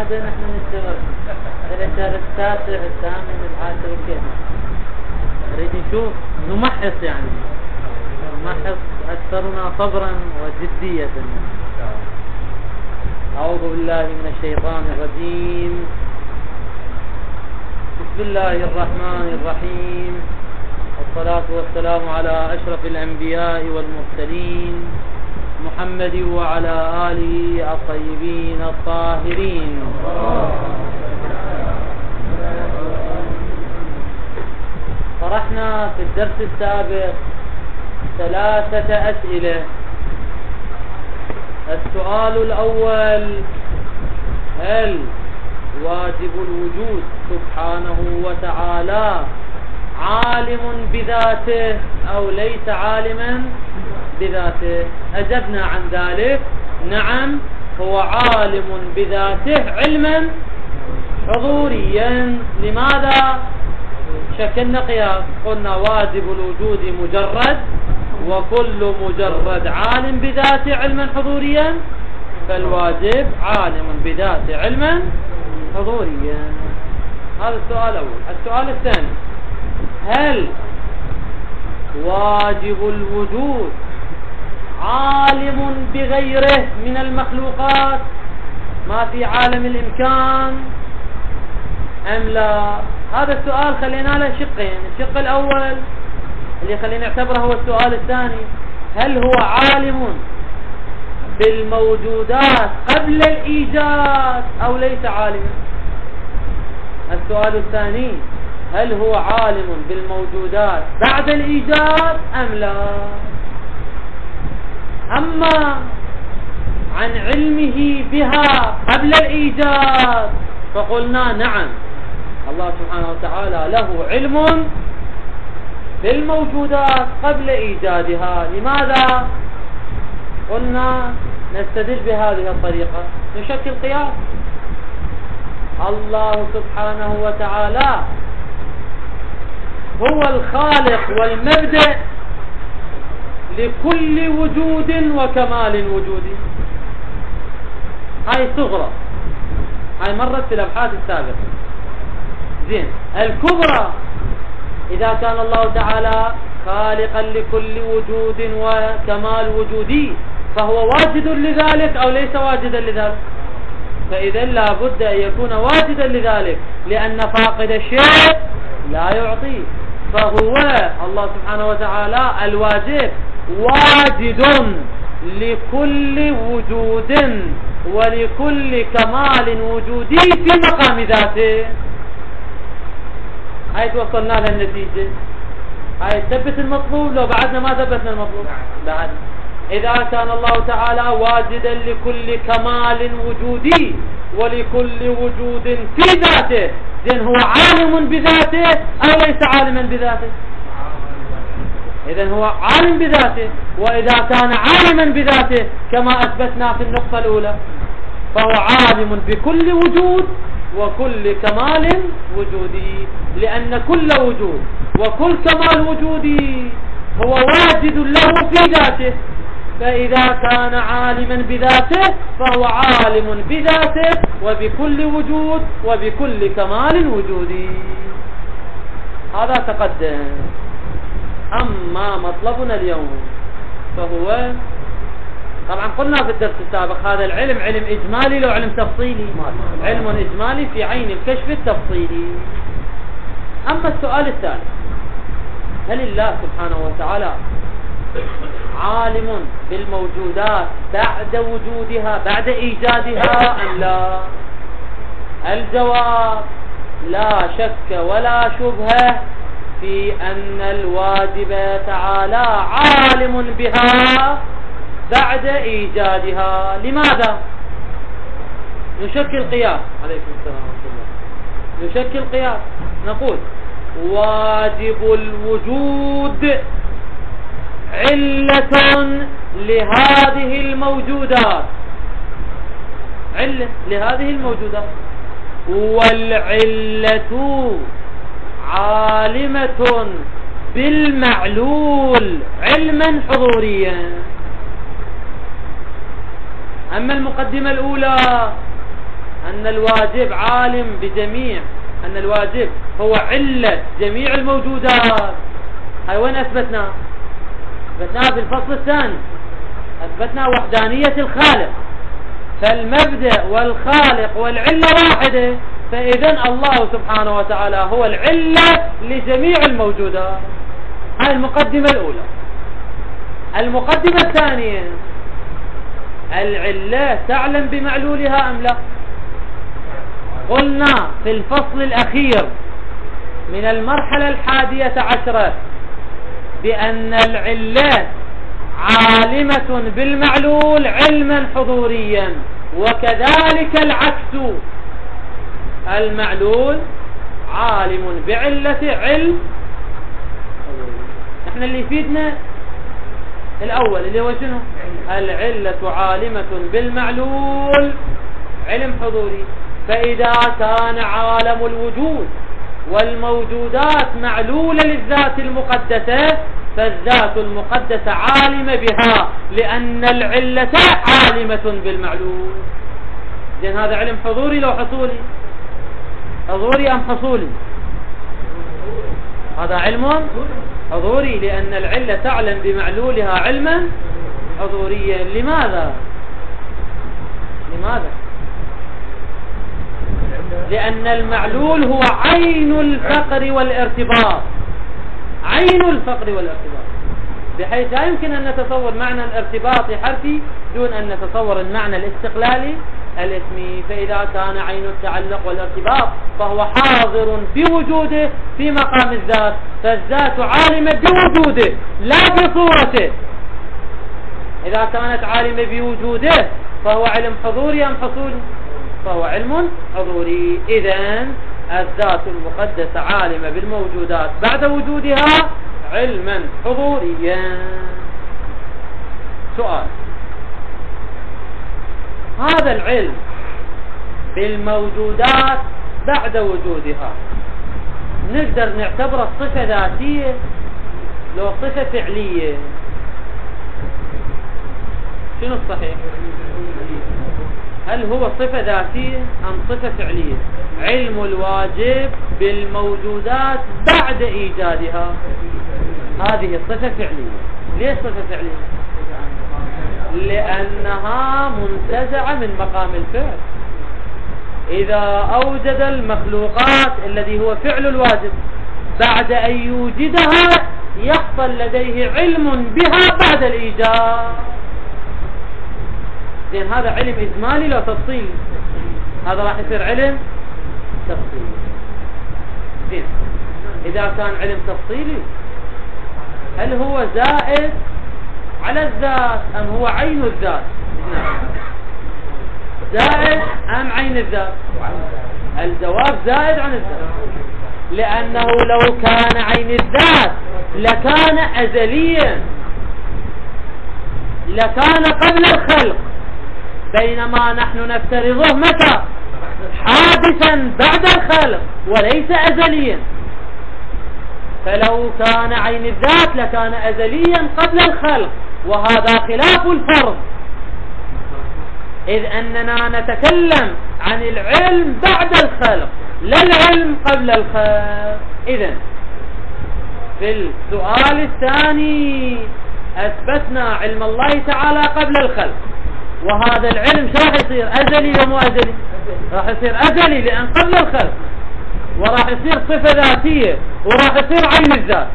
بعدين احنا نشتغل الشهر التاسع الثامن العاشر كيف نريد نشوف نمحص يعني نمحص أكثرنا صبرا وجدية. أعوذ بالله من الشيطان الرجيم. بسم الله الرحمن الرحيم، والصلاة والسلام على أشرف الأنبياء والمرسلين محمد وعلى آله الطيبين الطاهرين. طرحنا في الدرس السابق 3 أسئلة. السؤال الأول: هل واجب الوجود سبحانه وتعالى عالم بذاته أو ليس عالما بذاته؟ أجبنا عن ذلك: نعم، هو عالم بذاته علما حضوريا. لماذا؟ شكلنا قياس، قلنا واجب الوجود مجرد، وكل مجرد عالم بذاته علما حضوريا، فالواجب عالم بذاته علما حضوريا. هذا السؤال الأول. السؤال الثاني: هل واجب الوجود عالم بغيره من المخلوقات، ما في عالم الإمكان، أم لا؟ هذا السؤال خلينا له شقين. الشق الأول اللي خلينا نعتبره هو السؤال الثاني: هل هو عالم بالموجودات قبل الإيجاد أو ليس عالما؟ السؤال الثاني: هل هو عالم بالموجودات بعد الإيجاد أم لا؟ أما عن علمه بها قبل الإيجاد فقلنا نعم، الله سبحانه وتعالى له علم بالموجودات قبل إيجادها. لماذا؟ قلنا نستدل بهذه الطريقة، نشكل قياس. الله سبحانه وتعالى هو الخالق والمبدأ لكل وجود وكمال وجود. هاي صغرى، هاي مرت في الأبحاث السابقة. زين، الكبرى: إذا كان الله تعالى خالقا لكل وجود وكمال وجودي فهو واجد لذلك أو ليس واجدا لذلك؟ فإذا لا بد أن يكون واجدا لذلك، لأن فاقد الشيء لا يعطيه. فهو الله سبحانه وتعالى الواجب واجد لكل وجود ولكل كمال وجودي في مقام ذاته. هاي توصلنا لها النتيجة. هاي تثبت المطلوب لو بعدنا ما ثبتنا المطلوب بعد. إذا كان الله تعالى واجدا لكل كمال وجودي ولكل وجود في ذاته، إذن هو عالم بذاته أو ليس عالما بذاته؟ إذن هو عالم بذاته. وإذا كان عالما بذاته كما أثبتنا في النقطة الأولى فهو عالم بكل وجود وكل كمال وجودي، لأن كل وجود وكل كمال وجودي هو واجد له في ذاته. فإذا كان عالما بذاته فهو عالم بذاته وبكل وجود وبكل كمال وجودي. هذا تقدم. أما مطلبنا اليوم فهو، طبعا قلنا في الدرس السابق هذا العلم علم إجمالي لو علم تفصيلي، علم إجمالي في عين الكشف التفصيلي. أما السؤال الثالث: هل الله سبحانه وتعالى عالم بالموجودات بعد وجودها بعد إيجادها أم لا؟ الجواب: لا شك ولا شبهة في أن الواجب تعالى عالم بها بعد إيجادها. لماذا؟ نشكل قياس. عليكم السلام ورحمة الله. نشكل قياس، نقول: واجب الوجود علة لهذه الموجودات، علة لهذه الموجودات، والعلة عالمة بالمعلول علما حضوريا. أما المقدمة الأولى أن الواجب عالم بجميع، أن الواجب هو علة جميع الموجودات. هاي وين أثبتنا؟ أثبتناها في الفصل الثاني، أثبتنا وحدانية الخالق، فالمبدأ والخالق والعلة واحدة، فإذن الله سبحانه وتعالى هو العلة لجميع الموجودات. هاي المقدمة الأولى. المقدمة الثانية، العلة تعلم بمعلولها أم لا؟ قلنا في الفصل الأخير من المرحلة 11 بأن العلة عالمة بالمعلول علما حضوريا، وكذلك العكس، المعلول عالم بعلة علم حضوري. احنا اللي يفيدنا الأول اللي هو شنو؟ العلة عالمة بالمعلول علم حضوري. فإذا كان عالم الوجود والموجودات معلولة للذات المقدسة، فالذات المقدسة عالمة بها، لأن العلة عالمة بالمعلول. إذن هذا علم حضوري لو حصولي؟ حضوري أم حصولي؟ هذا علم حضوري، لأن العلة تعلم بمعلولها علما حضوريا. لماذا؟ لأن المعلول هو عين الفقر والارتباط، عين الفقر والارتباط، بحيث لا يمكن أن نتصور معنى الارتباط حرفي دون أن نتصور المعنى الاستقلالي الاسمي. فإذا كان عين التعلق والارتباط فهو حاضر في وجوده في مقام الذات، فالذات عالمة بوجوده لا بصورته. إذا كانت عالمة بوجوده فهو علم حضوري أم حصولي؟ فهو علم حضوري. إذن الذات المقدسة عالمة بالموجودات بعد وجودها علما حضوريا. سؤال: هذا العلم بالموجودات بعد وجودها نقدر نعتبره صفة ذاتية لو صفة فعلية؟ شنو الصحيح؟ هل هو صفة ذاتية أم صفة فعلية؟ علم الواجب بالموجودات بعد إيجادها، هذه صفة فعلية. ليش صفة فعلية؟ لأنها منتزعة من مقام الفعل. إذا أوجد المخلوقات الذي هو فعل الواجب بعد أن يوجدها يحصل لديه علم بها بعد الإيجاد. زين، هذا علم إجمالي لو تفصيلي؟ هذا راح يصير علم تفصيلي. زين، إذا كان علم تفصيلي هل هو زائد على الذات أم هو عين الذات؟ زائد أم عين الذات؟ الجواب زائد عن الذات، لأنه لو كان عين الذات لكان أزليا، لكان قبل الخلق، بينما نحن نفترضه متى؟ حادثا بعد الخلق وليس أزليا. فلو كان عين الذات لكان أزليا قبل الخلق، وهذا خلاف الفرض، إذ أننا نتكلم عن العلم بعد الخلق لا العلم قبل الخلق. إذن في السؤال الثاني أثبتنا علم الله تعالى قبل الخلق، وهذا العلم شو راح يصير؟ أزلي ومو أزلي؟ راح يصير أزلي لأن قبل الخلق، وراح يصير صفة ذاتية، وراح يصير عين الذات.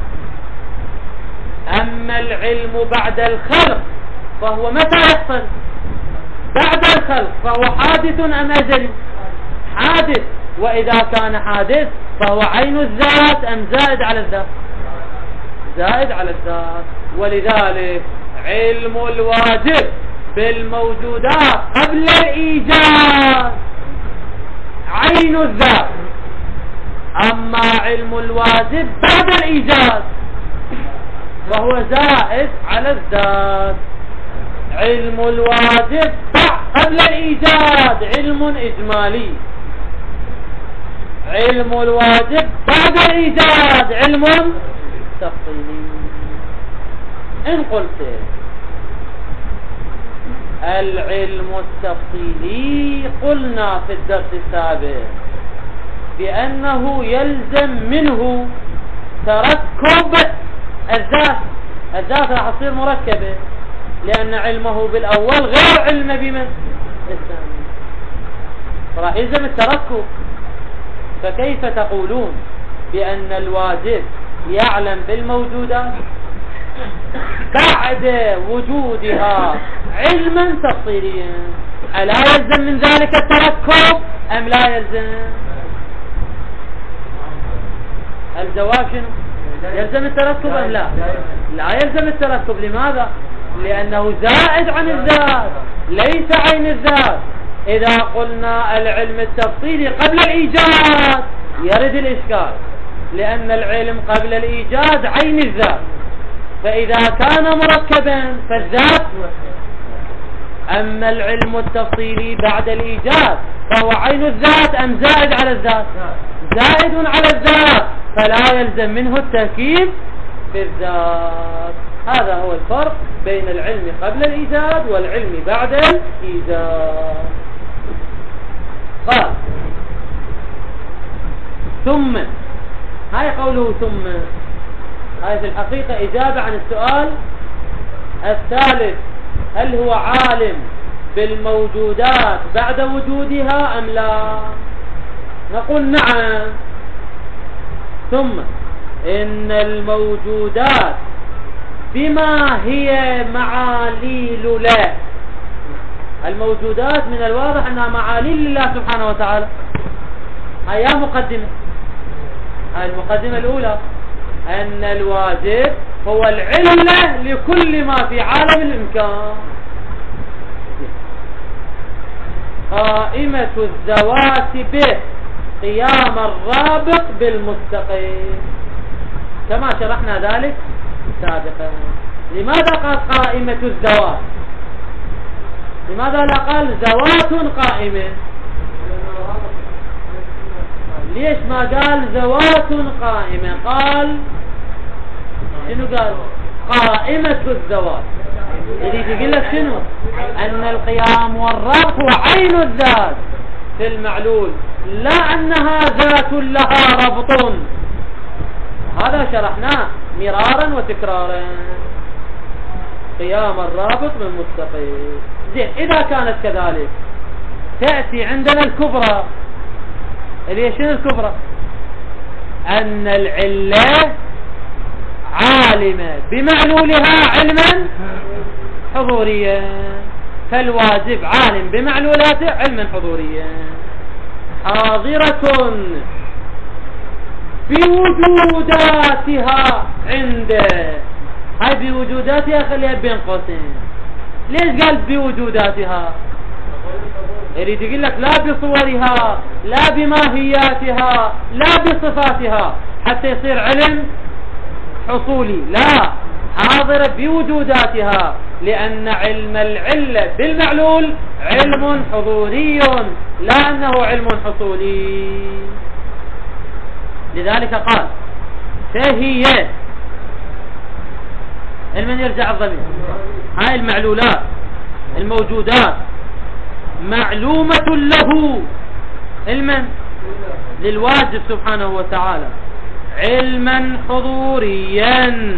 أما العلم بعد الخلق فهو متى يحصل؟ بعد الخلق، فهو حادث أم أزلي؟ حادث. وإذا كان حادث فهو عين الذات أم زائد على الذات؟ زائد على الذات. ولذلك علم الواجب بالموجودات قبل الإيجاد عين الذات، أما علم الواجب بعد الإيجاد فهو زائد على الذات. علم الواجب قبل الإيجاد علم إجمالي، علم الواجب بعد الإيجاد علم تفصيلي. إن قلت العلم التفصيلي قلنا في الدرس السابق بأنه يلزم منه تركب الذات راح تصير مركبة، لأن علمه بالأول غير علم بمن الثاني، راح يلزم التركب. فكيف تقولون بأن الواجب يعلم بالموجودات بعد وجودها علما تفصيليا؟ ألا يلزم من ذلك التركب أم لا يلزم؟ الجواب شنو؟ يلزم التركب أم لا؟ لا يلزم التركب. لماذا؟ لأنه زائد عن الذات ليس عين الذات. إذا قلنا العلم التفصيلي قبل الإيجاد يرد الإشكال، لأن العلم قبل الإيجاد عين الذات، فإذا كان مركبا فالذات. أما العلم التفصيلي بعد الإيجاد فهو عين الذات أم زائد على الذات؟ زائد على الذات، فلا يلزم منه التركيب في الذات. هذا هو الفرق بين العلم قبل الإيجاد والعلم بعد الإيجاد. قال ثم، هاي قوله ثم هاي في الحقيقة إجابة عن السؤال الثالث: هل هو عالم بالموجودات بعد وجودها أم لا؟ نقول نعم. ثم إن الموجودات بما هي معاليل له، الموجودات من الواضح أنها معاليل لله سبحانه وتعالى. هيا مقدمة، هاي المقدمة الأولى، أن الواجب هو العلة لكل ما في عالم الإمكان. قائمة الذوات به قيام الرابط بالمستقيم، كما شرحنا ذلك سابقا. لماذا قال قائمة الذوات؟ لماذا لا قال ذوات قائمة؟ ليش ما قال ذوات قائمة؟ قال شنو؟ قال قائمة الذوات. يريد يقول لك شنو؟ أن القيام والربط هو عين الذات في المعلول، لا أنها ذات لها ربط. هذا شرحناه مرارا وتكرارا. قيام الرابط بالمستقيم. زين، إذا كانت كذلك تأتي عندنا الكبرى، اللي هي شنو الكبرى؟ أن العلة عالمة بمعلولها علما حضوريا، فالواجب عالم بمعلولاته علما حضوريا، حاضرة بوجوداتها عنده. هاي بوجوداتها خليها بين قوسين. ليش قال بوجوداتها؟ يريد يقول لك لا بصورها، لا بماهياتها، لا بصفاتها، حتى يصير علم حصولي. لا، حاضرة بوجوداتها، لأن علم العلة بالمعلول علم حضوري لا أنه علم حصولي. لذلك قال فهي، المن يرجع الضمير، هاي المعلولات الموجودات معلومة له، علما للواجب سبحانه وتعالى، علما حضوريا،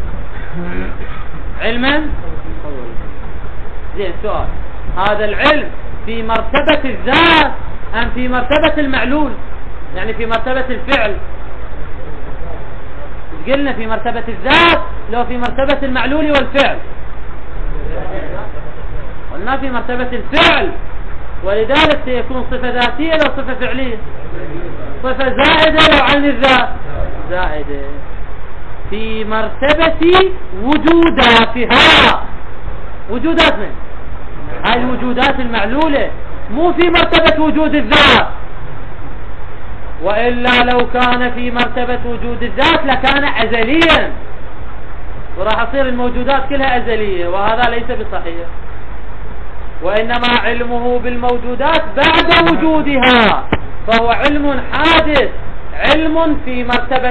علما حضوريا. زين، سؤال: هذا العلم في مرتبة الذات أم في مرتبة المعلول؟ يعني في مرتبة الفعل. قلنا في مرتبة الذات، لو في مرتبة المعلول والفعل؟ قلنا في مرتبة الفعل، ولذلك سيكون صفة ذاتية لو صفة فعلية؟ صفة زائدة لو عن الذات؟ زائدة. في مرتبة وجوداتها، وجودات من؟ هاي الوجودات المعلولة، مو في مرتبة وجود الذات. وإلا لو كان في مرتبة وجود الذات لكان أزليا، وراح تصير الموجودات كلها أزلية، وهذا ليس بصحيح. وإنما علمه بالموجودات بعد وجودها، فهو علم حادث، علم في مرتبة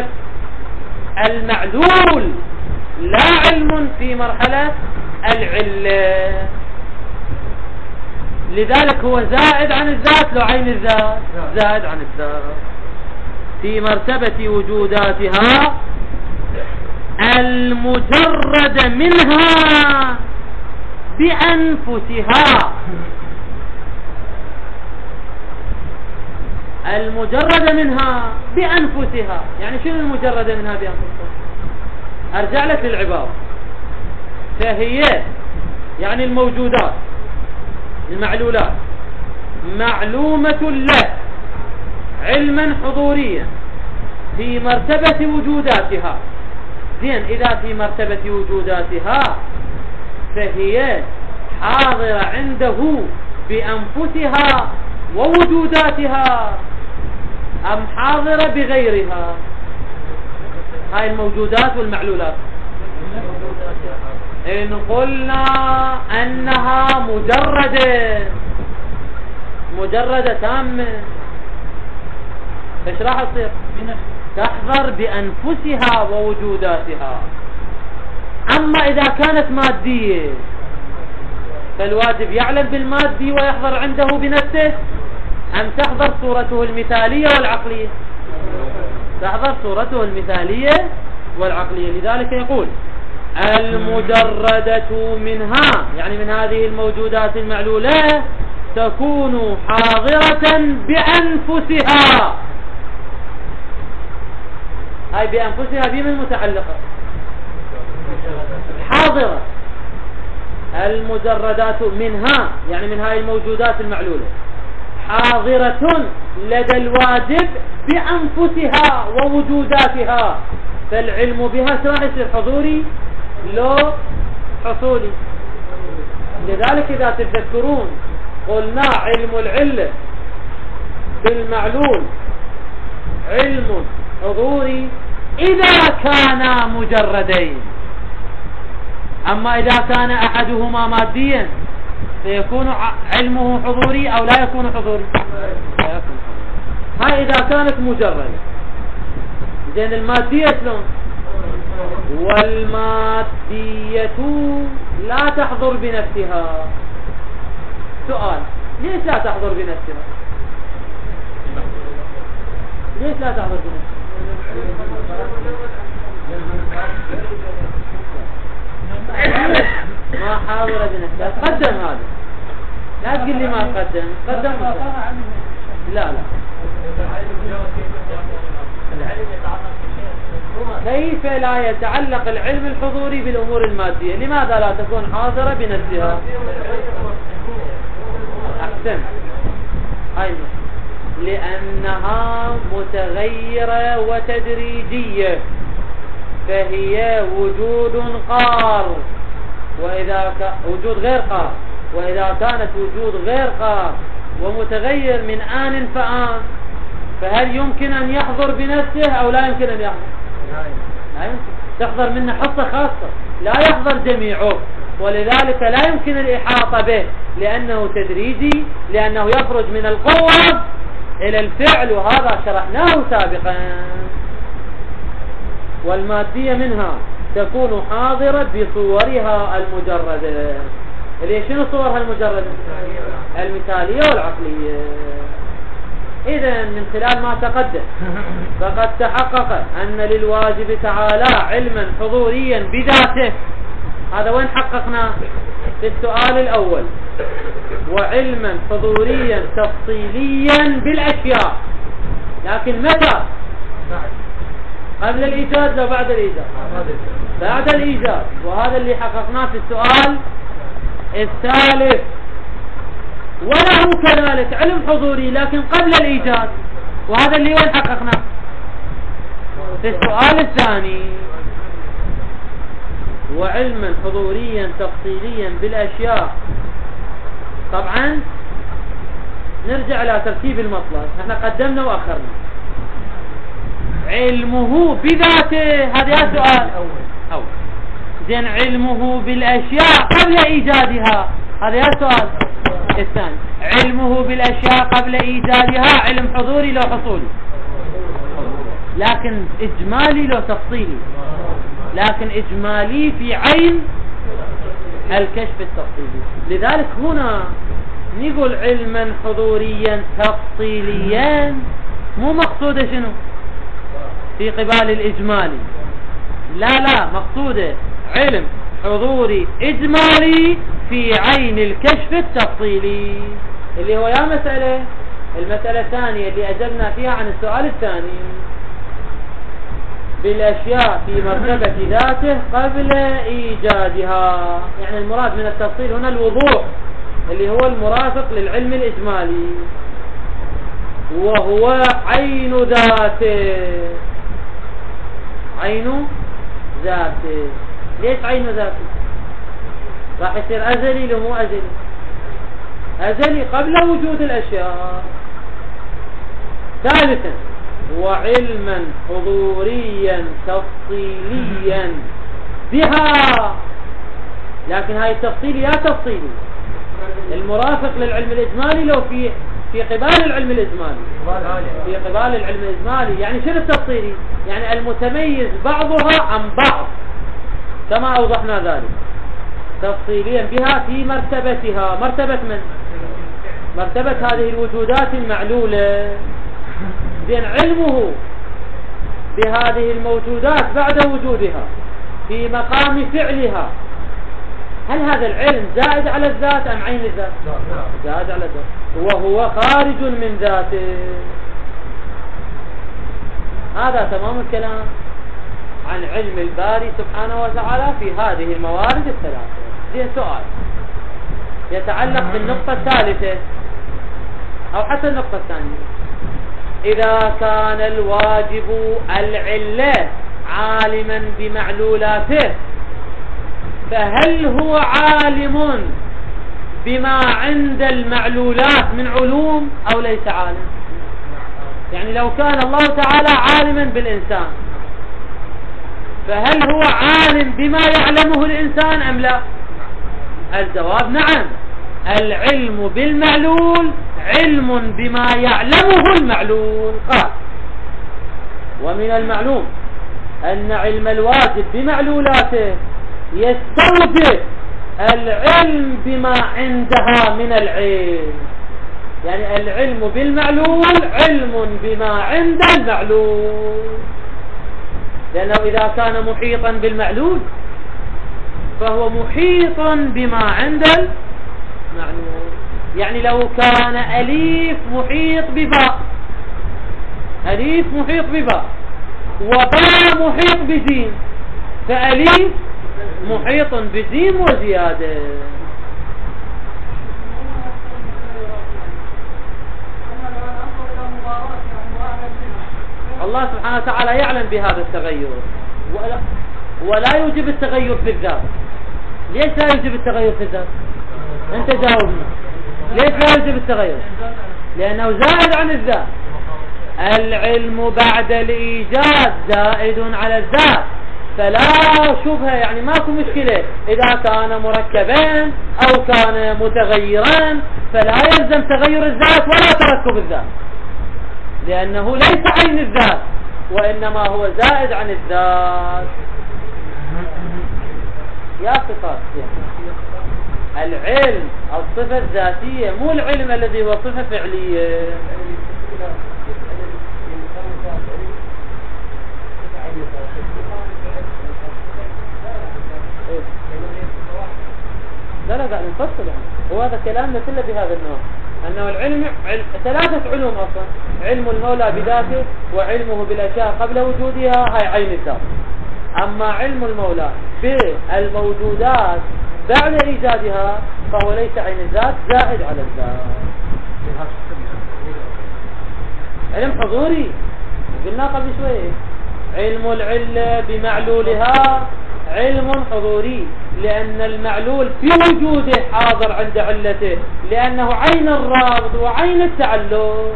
المعلول، لا علم في مرحلة العلة. لذلك هو زائد عن الذات لو عين الذات زائد عن الذات. في مرتبة وجوداتها المجرد منها بأنفسها. المجرد منها بأنفسها، يعني شنو المجرد منها بأنفسها؟ أرجع لك للعبارة. فهي يعني الموجودات المعلولات معلومة له علما حضوريا في مرتبة وجوداتها. زين، إذا في مرتبة وجوداتها فهي حاضرة عنده بأنفسها ووجوداتها أم حاضرة بغيرها؟ هاي الموجودات والمعلولات إن قلنا أنها مجردة تامة، ايش راح تصير؟ تحضر بأنفسها ووجوداتها. أما إذا كانت مادية فالواجب يعلم بالمادي ويحضر عنده بنفسه، أم تحضر صورته المثالية والعقلية؟ تحضر صورته المثالية والعقلية. لذلك يقول المجردة منها، يعني من هذه الموجودات المعلولة، تكون حاضرة بأنفسها. هاي بأنفسها بمن متعلقة؟ حاضرة. المجردات منها يعني من هاي الموجودات المعلولة حاضرة لدى الواجب بأنفسها ووجوداتها، فالعلم بها راح يصير حضوري لو حصولي. لذلك إذا تتذكرون قلنا علم العلة بالمعلول علم حضوري إذا كانا مجردين. أما إذا كان أحدهما ماديا فيكون علمه حضوري أو لا يكون حضوري؟ هاي إذا كانت مجردة. زين، المادية شلون؟ والمادية لا تحضر بنفسها. سؤال، ليش لا تحضر بنفسها؟ ليش لا تحضر بنفسها؟ ما حاضرة بنفسها. قدم هذا، لا تقول لي ما قدم. لا كيف لا يتعلق العلم الحضوري بالأمور المادية؟ لماذا لا تكون حاضرة بنفسها؟ أحسن. هاي لأنها متغيرة وتدريجية، فهي وجود قار وجود غير قار. وإذا كانت وجود غير قار ومتغير من آن فآن، فهل يمكن أن يحضر بنفسه أو لا يمكن أن يحضر؟ لا يمكن. تحضر منه حصة خاصة، لا يحضر جميعه، ولذلك لا يمكن الإحاطة به لأنه تدريجي، لأنه يخرج من القوة إلى الفعل، وهذا شرحناه سابقا. والمادية منها تكون حاضرة بصورها المجردة. شنو صورها المجردة؟ المثالية والعقلية. إذن من خلال ما تقدم فقد تحقق أن للواجب تعالى علما حضوريا بذاته. هذا وين حققنا؟ في السؤال الأول. وعلما حضوريا تفصيليا بالأشياء، لكن متى؟ قبل الإيجاد لو بعد الإيجاد؟ بعد الإيجاد. وهذا اللي حققناه في السؤال الثالث. وله كذلك علم حضوري لكن قبل الإيجاد، وهذا اللي وين حققناه؟ في السؤال الثاني. وعلما حضوريا تفصيليا بالأشياء. طبعا نرجع إلى ترتيب المطلب، احنا قدمنا وأخرنا. علمه بذاته، هذا سؤال أول. زين، علمه بالأشياء قبل إيجادها، هذا سؤال الثاني. علمه بالأشياء قبل إيجادها علم حضوري لو حصولي، لكن إجمالي لو تفصيلي، لكن إجمالي في عين الكشف التفصيلي. لذلك هنا نقول علما حضوريا تفصيليا، مو مقصوده شنو في قبال الإجمالي، لا مقصوده علم حضوري إجمالي في عين الكشف التفصيلي، اللي هو يا المسألة الثانية اللي أجبنا فيها عن السؤال الثاني، بالأشياء في مرتبة ذاته قبل إيجادها. يعني المراد من التفصيل هنا الوضوح اللي هو المرافق للعلم الإجمالي، وهو عين ذاته. عين ذاته، ليش عين ذاته؟ راح يصير أزلي لو مو أزلي؟ أزلي قبل وجود الأشياء. ثالثا وعلما حضوريا تفصيليا بها، لكن هاي التفصيلي يا تفصيلي المرافق للعلم الإجمالي لو في قبال العلم الإجمالي، في قبال العلم الإجمالي. يعني شنو التفصيلي؟ يعني المتميز بعضها عن بعض كما أوضحنا ذلك، تفصيليا بها في مرتبتها. مرتبة من؟ مرتبة هذه الوجودات المعلولة. بين علمه بهذه الموجودات بعد وجودها في مقام فعلها، هل هذا العلم زائد على الذات أم عين الذات؟ زائد على الذات، وهو خارج من ذاته. هذا تمام الكلام عن علم الباري سبحانه وتعالى في هذه الموارد الثلاثة. زين، سؤال يتعلق بالنقطة الثالثة أو حتى النقطة الثانية. إذا كان الواجب العلة عالما بمعلولاته، فهل هو عالم بما عند المعلولات من علوم أو ليس عالم؟ يعني لو كان الله تعالى عالما بالإنسان، فهل هو عالم بما يعلمه الإنسان أم لا؟ الجواب نعم. العلم بالمعلول علم بما يعلمه المعلول. قال: ومن المعلوم أن علم الواجب بمعلولاته يستوجب العلم بما عندها من العلم. يعني العلم بالمعلول علم بما عند المعلول، لأنه إذا كان محيطا بالمعلول فهو محيط بما عند المعلول. يعني لو كان أليف محيط بباء، أليف محيط بباء وباء محيط بجيم، فأليف محيط بجيم وزيادة. الله سبحانه وتعالى يعلم بهذا التغير ولا يوجب التغير في الذات. ليش لا يوجب التغير في الذات؟ انت جاوبني. ليش لا يوجب التغير؟ لأنه زائد عن الذات. العلم بعد الإيجاد زائد على الذات، فلا شبهة، يعني ماكو مشكلة إذا كان مركبين أو كان متغيران، فلا يلزم تغير الذات ولا تركب الذات، لأنه ليس عين الذات وإنما هو زائد عن الذات. يا صفات العلم الصفة الذاتية، مو العلم الذي هو صفة فعلية. لا قاعد نفصل. وهذا كلامنا كله بهذا النوع، أنه العلم ثلاثة علوم أصلا: علم المولى بذاته، وعلمه بالأشياء قبل وجودها، هاي عين الذات. أما علم المولى بالموجودات بعد إيجادها فهو ليس عين الذات، زائد على الذات. علم حضوري قلنا قبل شوي، علم العلة بمعلولها علم حضوري، لأن المعلول في وجوده حاضر عند علته، لأنه عين الرابط وعين التعلق.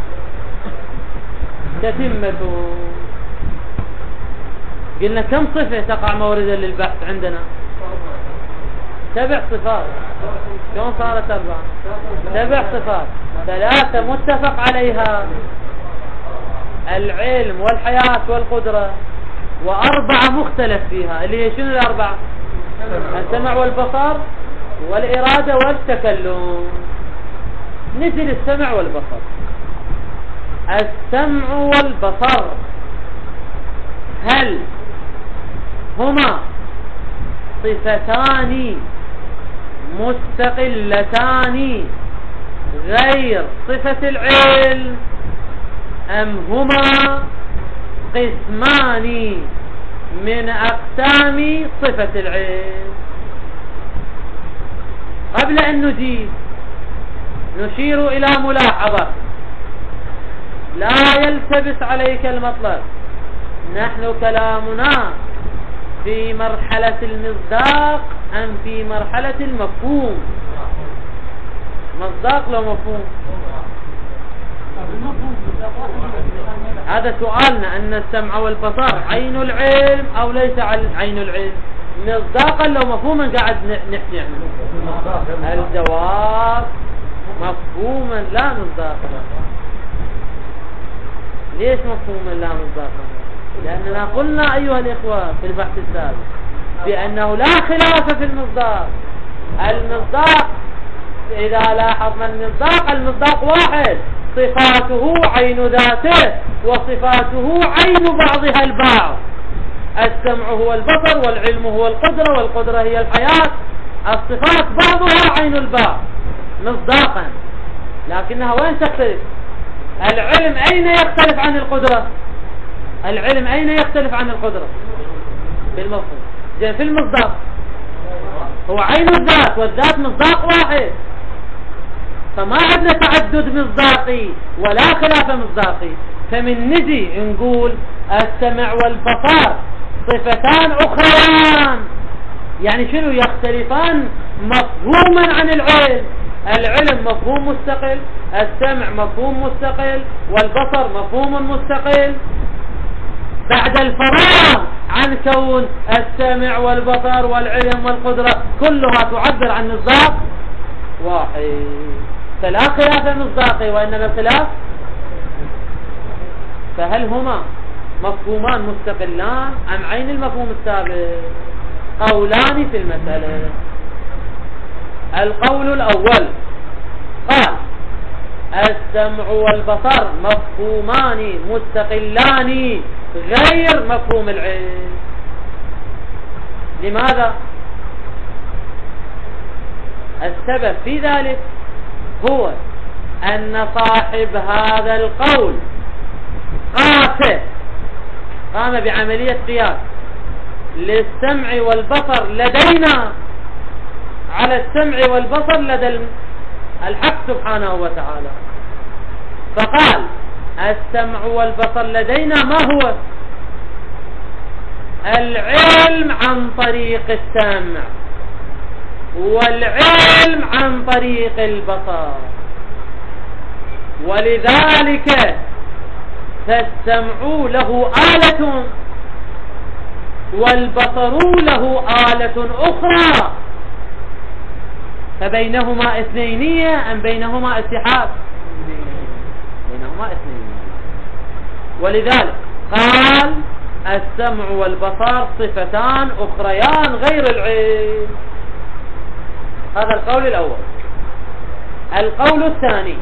تتمة. قلنا كم صفة تقع موردا للبحث عندنا؟ 7 صفات. شلون صارت 4؟ 7 صفات، 3 متفق عليها: العلم والحياة والقدرة، و4 مختلف فيها، اللي هي شنو ال4؟ السمع والبصر والإرادة والتكلم. نجي للسمع والبصر. السمع والبصر هل هما صفتان مستقلتان غير صفة العلم، أم هما قسمان من أقسام صفة العلم؟ قبل أن نجيب نشير إلى ملاحظة لا يلتبس عليك المطلب. نحن كلامنا في مرحلة المصداق أم في مرحلة المفهوم؟ مصداق لو مفهوم؟ هذا سؤالنا، أن السمع والبصر عين العلم أو ليس عين العلم؟ مصداقا لو مفهوما قاعد نحكي عنه. الجواب مفهوما لا مصداقا. ليش مفهوما لا مصداقا؟ لأننا قلنا أيها الإخوة في البحث السابق بأنه لا خلاف في المصداق. المصداق إذا لاحظنا المصداق واحد، صفاته عين ذاته وصفاته عين بعضها البعض. السمع هو البصر، والعلم هو القدرة، والقدرة هي الحياة. الصفات بعضها عين البعض مصداقا، لكنها وين تختلف؟ العلم أين يختلف عن القدرة؟ العلم أين يختلف عن القدرة؟ بالمفهوم. زين في المصداق هو عين الذات، والذات مصداق واحد، فما عندنا تعدد مصداقي ولا خلاف مصداقي. فمن نجي نقول السمع والبصر صفتان أخريان، يعني شنو؟ يختلفان مفهوما عن العلم. العلم مفهوم مستقل، السمع مفهوم مستقل، والبصر مفهوم مستقل. بعد الفراغ عن كون السمع والبصر والعلم والقدرة كلها تعبر عن مصداق واحد، فلا خلاف مصداقي وإنما خلاف. فهل هما مفهومان مستقلان أم عين المفهوم السابق؟ قولان في المسألة. القول الأول قال السمع والبصر مفهومان مستقلان غير مفهوم العلم. لماذا؟ السبب في ذلك هو أن صاحب هذا القول قام بعملية قياس للسمع والبصر لدينا على السمع والبصر لدى الحق سبحانه وتعالى، فقال السمع والبصر لدينا ما هو؟ العلم عن طريق السمع، والعلم عن طريق البصر. ولذلك فالسمع له آلة والبصر له آلة أخرى، فبينهما اثنينية أم بينهما اتحاد؟ بينهما اثنينية. ولذلك قال السمع والبصر صفتان أخريان غير العلم. هذا القول الأول. القول الثاني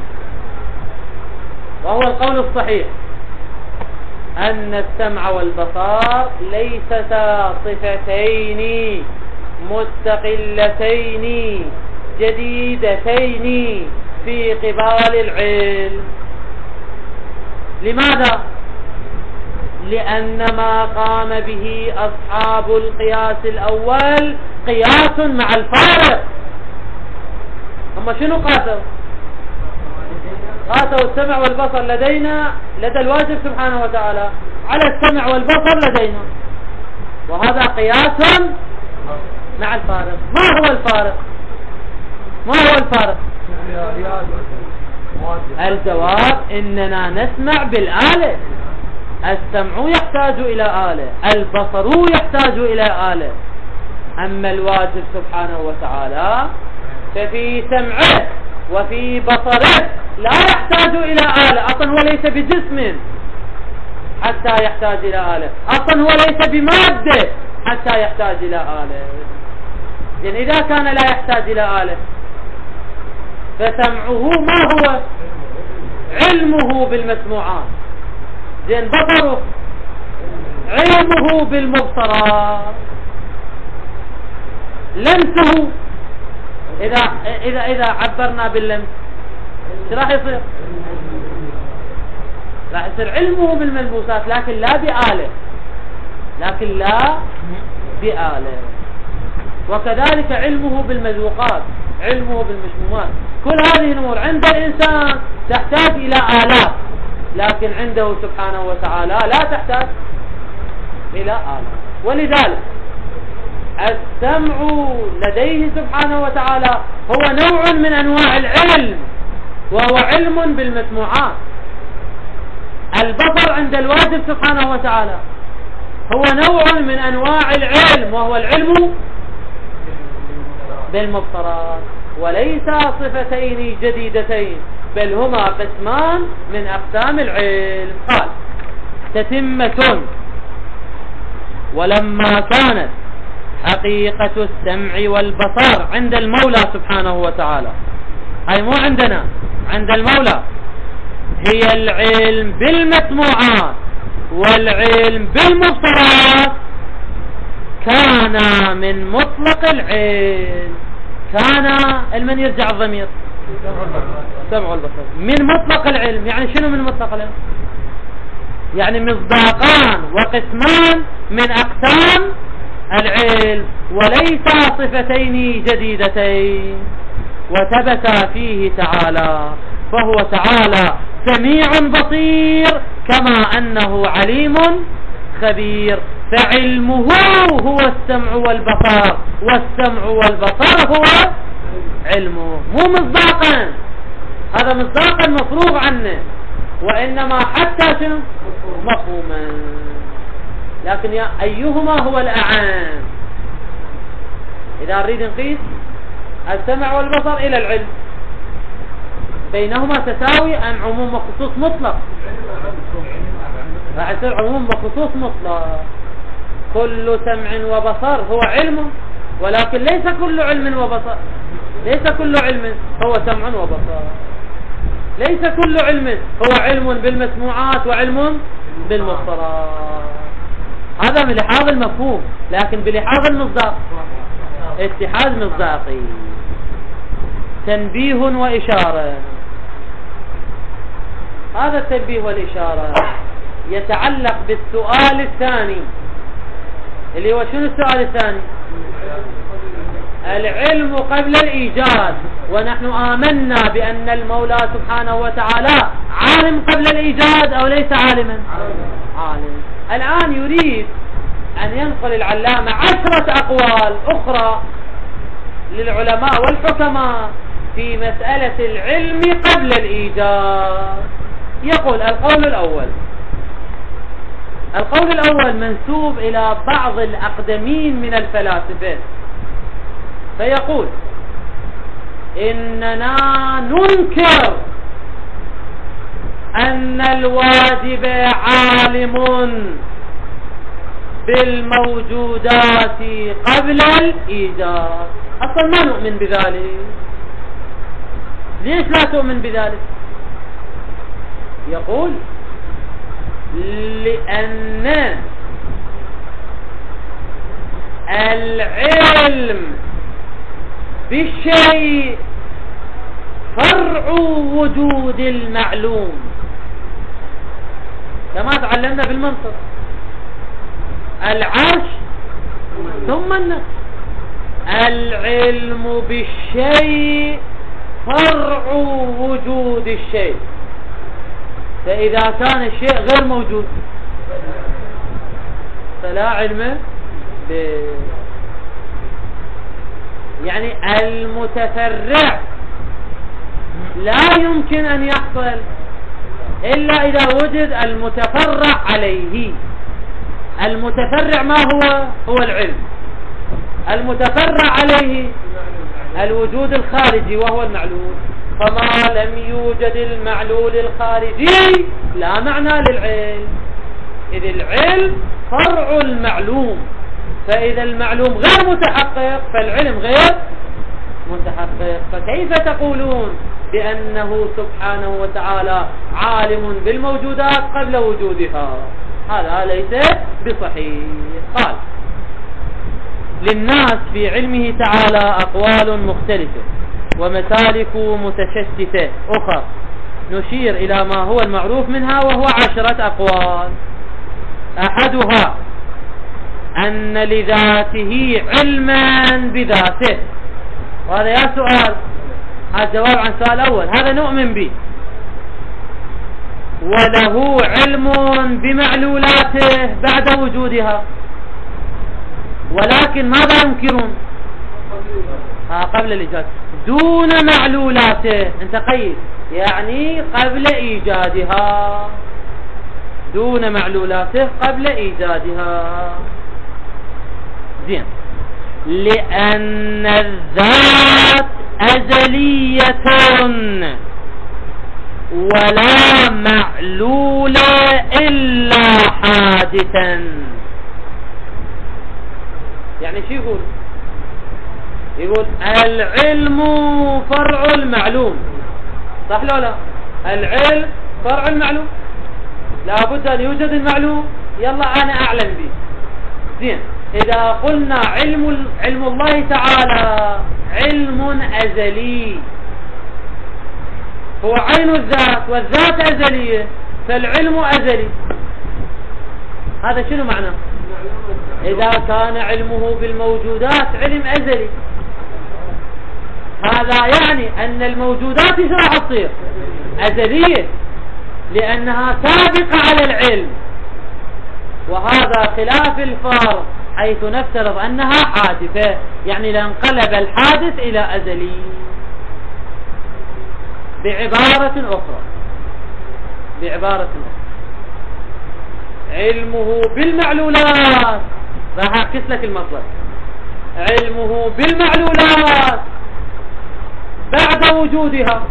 وهو القول الصحيح أن السمع والبصر ليستا صفتين مستقلتين جديدتين في قبال العلم. لماذا؟ لأن ما قام به أصحاب القياس الأول قياس مع الفارق. هم شنو قاسوا؟ قاسوا السمع والبصر لدينا لدى الواجب سبحانه وتعالى على السمع والبصر لدينا، وهذا قياس مع الفارق. ما هو الفارق؟ ما هو الفارق؟ الجواب إننا نسمع بالآلة. السمع يحتاج إلى آلة، البصر يحتاج إلى آلة. أما الواجب سبحانه وتعالى ففي سمعه وفي بصره لا يحتاج إلى آلة، أصلا هو ليس بجسم حتى يحتاج إلى آلة، أصلا هو ليس بمادة حتى يحتاج إلى آلة. يعني إذا كان لا يحتاج إلى آلة فسمعه ما هو؟ علمه بالمسموعات. زين بصره علمه بالمبصرات. لمسه إذا عبرنا باللمس ايش راح يصير؟ راح يصير علمه بالملموسات، لكن لا بآلة. وكذلك علمه بالمذوقات، علمه بالمشمومات. كل هذه الأمور عند الإنسان تحتاج إلى آلات، لكن عنده سبحانه وتعالى لا تحتاج إلى آلات. ولذلك السمع لديه سبحانه وتعالى هو نوع من أنواع العلم، وهو علم بالمسموعات. البصر عند الواجب سبحانه وتعالى هو نوع من أنواع العلم، وهو العلم بالمبصرات. وليس صفتين جديدتين، بل هما قسمان من أقسام العلم. قال تتمة: ولما كانت حقيقة السمع والبصر عند المولى سبحانه وتعالى، هاي مو عندنا، عند المولى، هي العلم بالمسموعات والعلم بالمبصرات، كان من مطلق العلم. كان المن يرجع الضمير؟ السمع والبصر من مطلق العلم. يعني شنو من مطلق العلم؟ يعني مصداقان وقسمان من أقسام العلم، وليس صفتين جديدتين. وثبت فيه تعالى، فهو تعالى سميع بصير، كما أنه عليم خبير. فعلمه هو السمع والبصر، والسمع والبصر هو علمه. مو مصداقا، هذا مصداقا مفروغ عنه، وإنما حتى شنو؟ مفهوما. لكن أيهما هو الأعام؟ إذا نريد نقيس السمع والبصر إلى العلم، بينهما تساوي أم عموم وخصوص مطلق؟ راح يصير عموم وخصوص مطلق. كل سمع وبصر هو علم، ولكن ليس كل علم وبصر، ليس كل علم هو سمع وبصر، ليس كل علم هو علم بالمسموعات وعلم بالمبصرات. هذا بلحاظ المفهوم، لكن بلحاظ المصداق اتحاد مصداقي. تنبيه وإشارة. هذا التنبيه والإشارة يتعلق بالسؤال الثاني، اللي هو شنو السؤال الثاني؟ العلم قبل الإيجاد. ونحن آمنا بأن المولى سبحانه وتعالى عالم قبل الإيجاد أو ليس عالما؟ عالم. الآن يريد أن ينقل العلامة 10 أقوال أخرى للعلماء والحكماء في مسألة العلم قبل الإيجاد. يقول القول الأول منسوب إلى بعض الأقدمين من الفلاسفة، فيقول: إننا ننكر أن الواجب عالم بالموجودات قبل الإيجاد. أصلا ما نؤمن بذلك. ليش لا تؤمن بذلك؟ يقول: لأن العلم بالشيء فرع وجود المعلوم، كما تعلمنا بالمنطق: العرش ثم النفس. العلم بالشيء فرع وجود الشيء، فإذا كان الشيء غير موجود فلا علم به. يعني المتفرع لا يمكن أن يحصل إلا إذا وجد المتفرع عليه. المتفرع ما هو العلم. المتفرع عليه الوجود الخارجي وهو المعلول. فما لم يوجد المعلول الخارجي لا معنى للعلم، إذ العلم فرع المعلوم. فإذا المعلوم غير متحقق فالعلم غير متحقق. فكيف تقولون بأنه سبحانه وتعالى عالم بالموجودات قبل وجودها؟ هذا ليس بصحيح. قال: للناس في علمه تعالى أقوال مختلفة ومسالك متشتتة أخرى، نشير إلى ما هو المعروف منها، وهو 10 أقوال. أحدها أن لذاته علما بذاته، وهذا يا سؤال، هذا جواب عن السؤال الأول، هذا نؤمن به. وله علم بمعلولاته بعد وجودها، ولكن ماذا ينكرون؟ قبل الإيجاد، دون معلولاته. انت قيد، يعني قبل إيجادها، دون معلولاته قبل إيجادها. زين. لأن الذات أزلية ولا معلول إلا حادثا. يعني شو يقول؟ يقول العلم فرع المعلوم، صح لو لا؟ العلم فرع المعلوم، لابد أن يوجد المعلوم. يلا أنا أعلم به. زين. إذا قلنا علم الله تعالى علم أزلي، هو عين الذات، والذات أزلية، فالعلم أزلي. هذا شنو معنى؟ إذا كان علمه بالموجودات علم أزلي، هذا يعني أن الموجودات ايش راح تصير؟ أزلية، لأنها سابقة على العلم. وهذا خلاف الفرض، حيث نفترض أنها حادثة، يعني لانقلب الحادث إلى أزلي. بعبارة أخرى، علمه بالمعلولات، راح أعكس لك المطلب، علمه بالمعلولات بعد وجودها،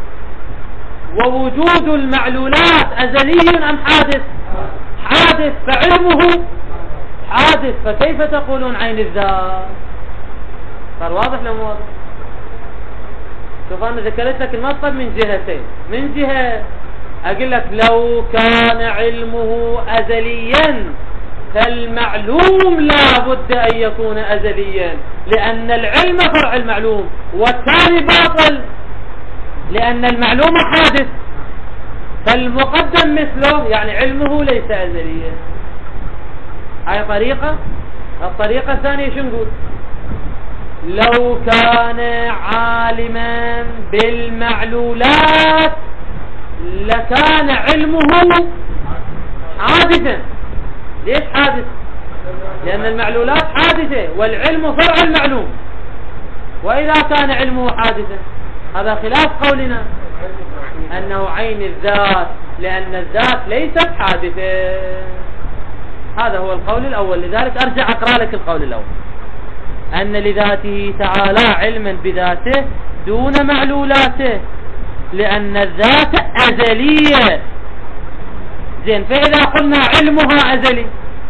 ووجود المعلولات أزلي أم حادث؟ حادث، فعلمه حادث. فكيف تقولون عين الذات؟ صار واضح لو واضح؟ شوف أنا ذكرت لك المطلب من جهتين. من جهة أقول لك لو كان علمه أزليا فالمعلوم لا بد أن يكون أزليا، لأن العلم فرع المعلوم، والثاني باطل لأن المعلوم حادث، فالمقدم مثله، يعني علمه ليس أزليا. هاي طريقة. الطريقة الثانية شو نقول؟ لو كان عالما بالمعلولات لكان علمه حادثا. ليش حادث؟ لأن المعلولات حادثة والعلم فرع المعلوم. وإذا كان علمه حادثا، هذا خلاف قولنا أنه عين الذات، لأن الذات ليست حادثة. هذا هو القول الأول. لذلك أرجع أقرأ لك القول الأول، أن لذاته تعالى علما بذاته دون معلولاته، لأن الذات أزلية. زين. فإذا قلنا علمها أزلي،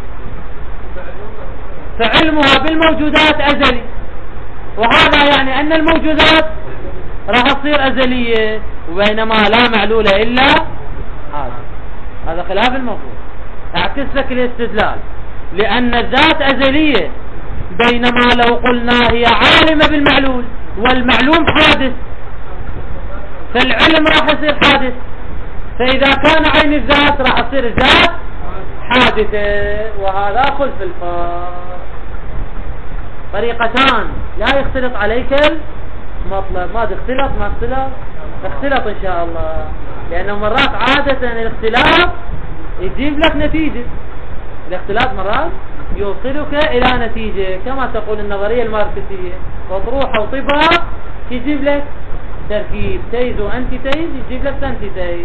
فعلمها بالموجودات أزلي، وهذا يعني أن الموجودات راح تصير أزلية، وبينما لا معلول إلا هذا خلاف الموضوع. أعكس لك الاستدلال، لأن الذات أزلية، بينما لو قلنا هي عالمة بالمعلول والمعلوم حادث، فالعلم راح يصير حادث. فإذا كان عين الذات راح تصير الذات حادثة، وهذا خلف الفرق. طريقتان لا يختلط عليك المطلب. ما تختلط، ما اختلط إن شاء الله، لأنه مرات عادة الاختلاف يجيب لك نتيجة. الاختلاف مرات يوصلك إلى نتيجة، كما تقول النظرية الماركسية، وطروحة وطبها يجيب لك تركيب تيز وأنتي تيز، يجيب لك أنتي تيز.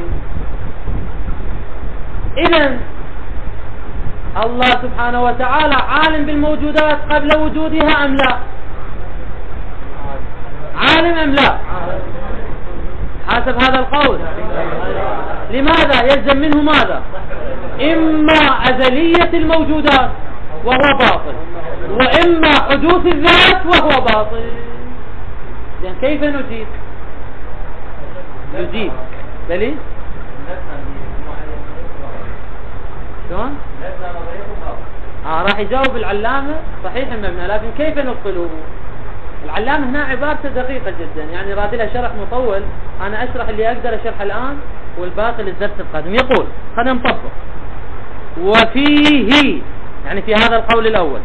إذن الله سبحانه وتعالى عالم بالموجودات قبل وجودها أم لا؟ عالم أم لا؟ حسب هذا القول. لماذا يلزم منه ماذا؟ إما أزلية الموجودات وهو باطل، وإما حدوث الذات وهو باطل. يعني كيف نجيب؟ نجيب دليل شلون؟ راح يجاوب العلامة صحيح المبنى، لكن كيف نبطله؟ العلامة هنا عبارته دقيقة جدا، يعني راد لها شرح مطول، أنا أشرح اللي أقدر أشرحه الآن والباقي للدرس القادم. يقول خلينا نطبق. وفيه يعني في هذا القول الأول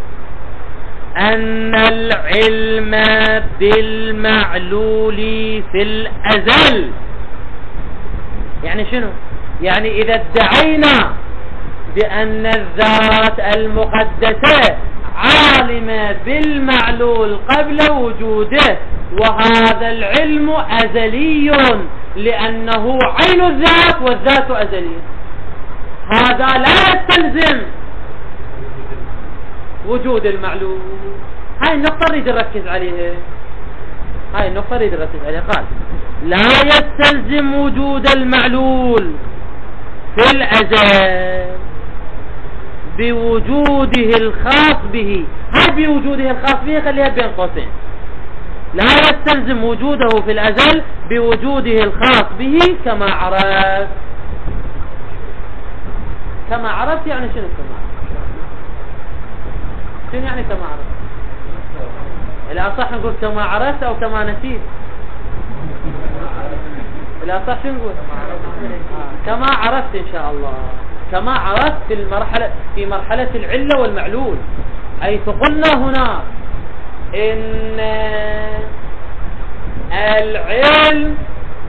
أن العلم بالمعلول في الأزل. يعني شنو؟ يعني إذا ادعينا بأن الذات المقدسة عالمة بالمعلول قبل وجوده، وهذا العلم أزلي لأنه عين الذات والذات أزلية، هذا لا يستلزم وجود المعلول. هاي النقطة نريد نركز عليها، قال لا يستلزم وجود المعلول في الأزل بوجوده الخاص به. هاي بوجوده الخاص به خليها بين قوسين، لا يستلزم وجوده في الأزل بوجوده الخاص به كما عرفت. كما عرفت يعني شنو شنو يعني كما عرفت؟ الأصح نقول كما عرفت أو كما نسيت؟ الأصح شنو نقول؟ كما عرفت إن شاء الله. كما عرفت في مرحلة العلة والمعلول، حيث قلنا هنا إن العلم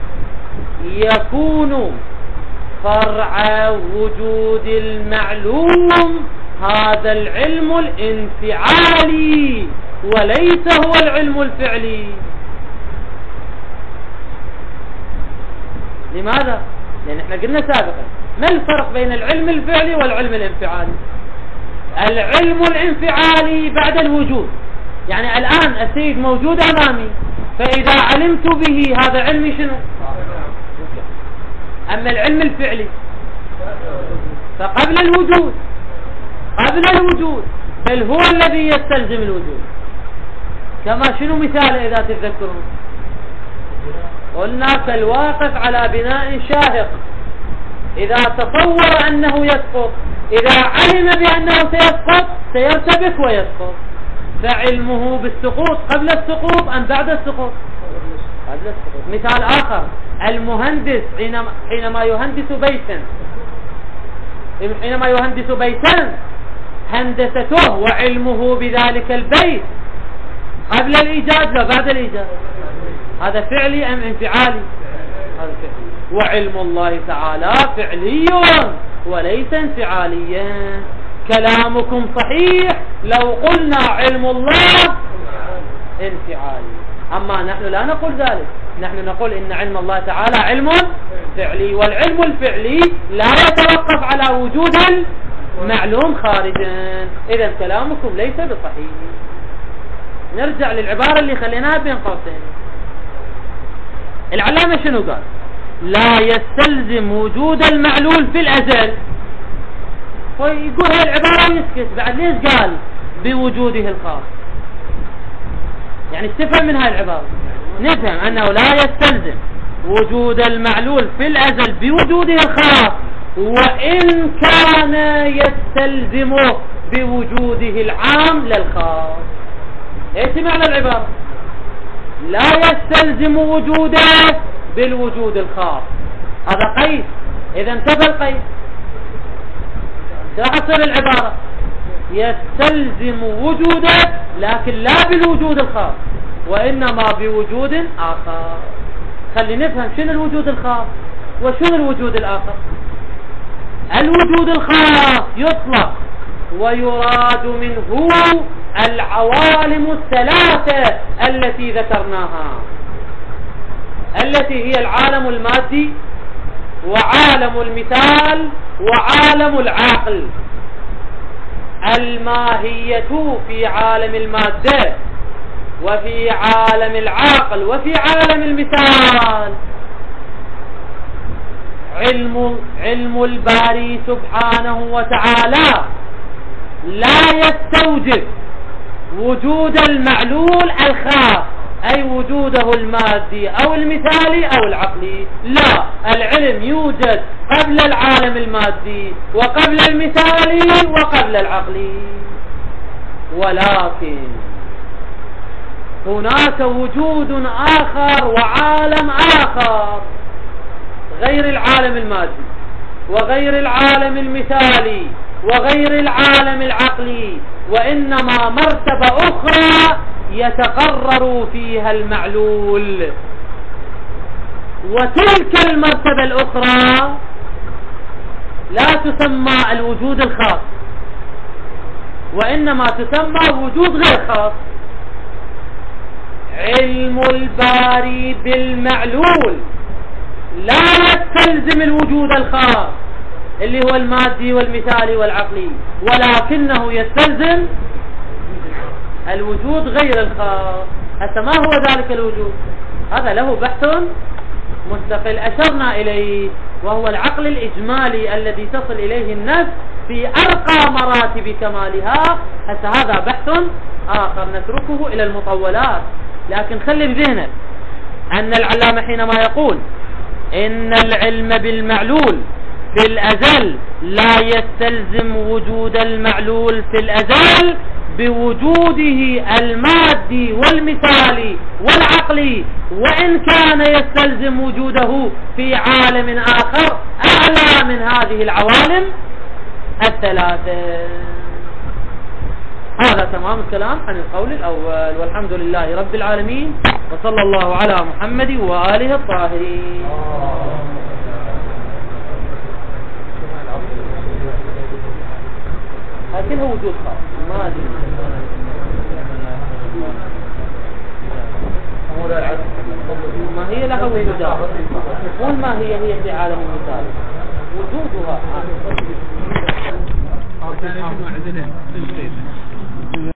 يكون فرع وجود المعلوم، هذا العلم الانفعالي وليس هو العلم الفعلي. لماذا؟ لأن احنا قلنا سابقا ما الفرق بين العلم الفعلي والعلم الانفعالي؟ العلم الانفعالي بعد الوجود، يعني الآن السيد موجود أمامي، فإذا علمت به هذا علمي شنو؟ أما العلم الفعلي فقبل الوجود، بل هو الذي يستلزم الوجود. كما شنو مثال إذا تتذكرون؟ قلنا كالواقف على بناء شاهق، إذا تصور أنه يسقط، إذا علم بأنه سيسقط سيرتبك ويسقط، فعلمه بالسقوط قبل السقوط أم بعد السقوط؟ قبل السقوط. مثال آخر، المهندس حينما يهندس بيتا هندسته وعلمه بذلك البيت قبل الإيجاد لا بعد الإيجاد، هذا فعلي أم انفعالي؟ هذا فعلي. وعلم الله تعالى فعلي وليس انفعاليا. كلامكم صحيح لو قلنا علم الله انفعالي، أما نحن لا نقول ذلك، نحن نقول إن علم الله تعالى علم فعلي، والعلم الفعلي لا يتوقف على وجود المعلوم خارجا. إذا كلامكم ليس بصحيح. نرجع للعبارة اللي خليناها بين قوسين. العلامة شنو قال؟ لا يستلزم وجود المعلول في الأزل. ويقول هاي العبارة ويسكت. بعد ليش قال بوجوده الخاص؟ يعني استفهم من هاي العبارة، نفهم أنه لا يستلزم وجود المعلول في الأزل بوجوده الخاص، وإن كان يستلزمه بوجوده العام للخاص. ايش معنى العبارة؟ لا يستلزم وجوده بالوجود الخاص، هذا قيد. إذا انتفى القيد راح تصير العبارة يستلزم وجوده لكن لا بالوجود الخاص، وإنما بوجود آخر. خلي نفهم شنو الوجود الخاص وشنو الوجود الآخر. الوجود الخاص يطلق ويراد منه العوالم الثلاثة التي ذكرناها، التي هي العالم المادي وعالم المثال وعالم العقل. الماهية في عالم المادة وفي عالم العقل وفي عالم المثال. علم الباري سبحانه وتعالى لا يستوجب وجود المعلول الخاص، أي وجوده المادي أو المثالي أو العقلي. لا، العلم يوجد قبل العالم المادي وقبل المثالي وقبل العقلي. ولكن هناك وجود آخر وعالم آخر غير العالم المادي وغير العالم المثالي وغير العالم العقلي، وإنما مرتبة أخرى يتقرر فيها المعلول. وتلك المرتبة الأخرى لا تسمى الوجود الخاص، وإنما تسمى وجود غير خاص. علم الباري بالمعلول لا يستلزم الوجود الخاص اللي هو المادي والمثالي والعقلي، ولكنه يستلزم الوجود غير الخاص. هذا ما هو ذلك الوجود؟ هذا له بحث مستقل أشرنا إليه، وهو العقل الإجمالي الذي تصل إليه النفس في أرقى مراتب كمالها. هذا بحث آخر نتركه إلى المطولات. لكن خلي بذهنك أن العلامة حينما يقول إن العلم بالمعلول في الأزل لا يستلزم وجود المعلول في الأزل بوجوده المادي والمثالي والعقلي، وإن كان يستلزم وجوده في عالم آخر أعلى من هذه العوالم الثلاثة. هذا تمام الكلام عن القول الأول. والحمد لله رب العالمين، وصلى الله على محمد وآله الطاهرين. لكنه وجود خاص ما هي لها وجودها، مو ما هي في عالم المثال وجودها.